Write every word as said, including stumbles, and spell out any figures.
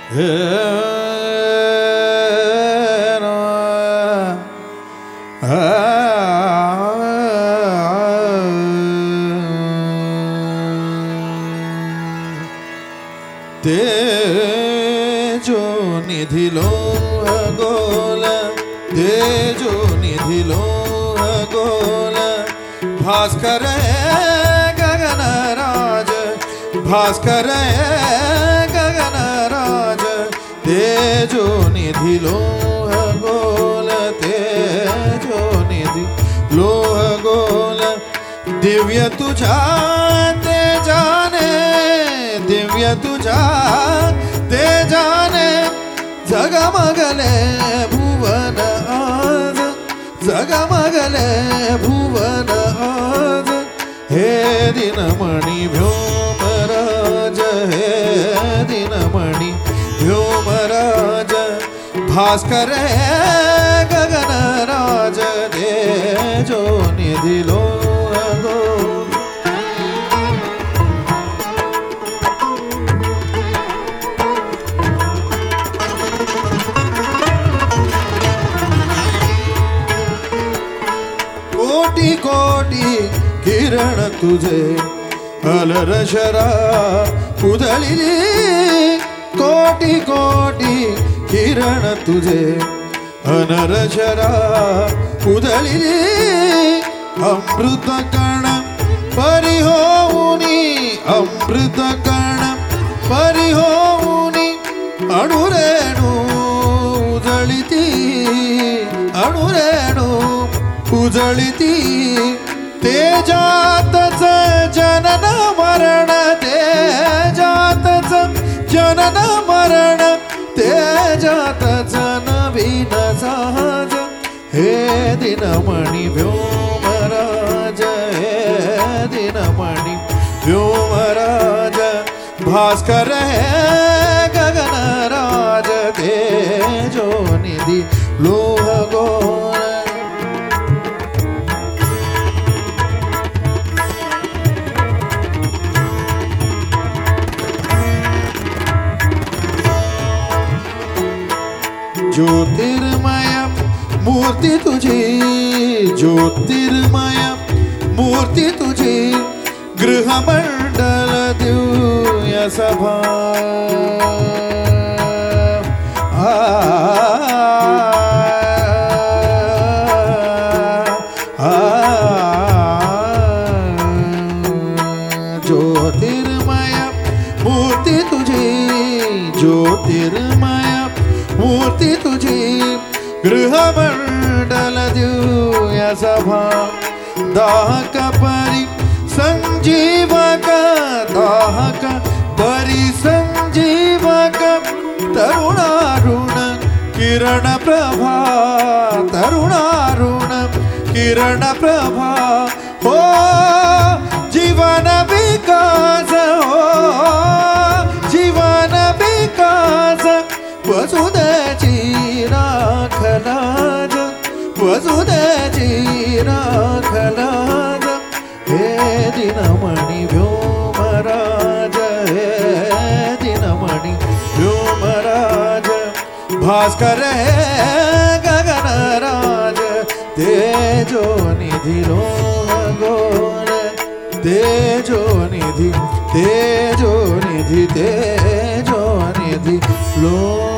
हे रा आ तेजो निधि लोह गोल तेजो निधि लोह गोल भास्कर गगन राज भास्कर गगन राज तेजो निधि लोह गोल तेजो निधि लोह गोल दिव्य तुझा तेजाने दिव्य तुझा तेजाने जगमगले भुवन आज जगमगले भुवन आज हे दिनमणि व्योमराज हे दिनमणि व्योमराज भास्कर गगन राज तेजो निधि लोह गोल कोटी कोटी किरण तुझे अलरशरा उधळली कोटी कोटी किरण तुझे अनरशरा उधळली अमृत कण परिहोऊनी अमृत कण परिहोऊनी अणुरेणू उजळिती अणुरेणू उजळिती तेजातच जनन मरण तेजातच जनन मरण तेजातच नवीन सहज हे दिनमणि व्योमराज हे दिनमणि व्योमराज भास्कर हे गगन राज तेजो निधि लोह गोल ज्योतिर्मय मूर्ती तुझी ज्योतिर्मय मूर्ती तुझी गृहमंडल दिव्य सभा आ आ ज्योतिर्मय मूर्ती तुझी ज्योतिर्मय मूर्ती तुझी गृहमंडल दिव्य सभा दाहक परी संजीवक दाहक परी संजीवक तरुणारुण किरण प्रभा तरुणारुण किरण प्रभा हो जीवन विकास हो जीवन विकास वसुदेची राखलाज वसुदेची राखलाज हे दिनमणि व्योमराज हे दिनमणि व्योमराज भास्कर गगन राज तेजो निधि लोह गोल तेजो निधि तेजो निधि तेजो निधि लोह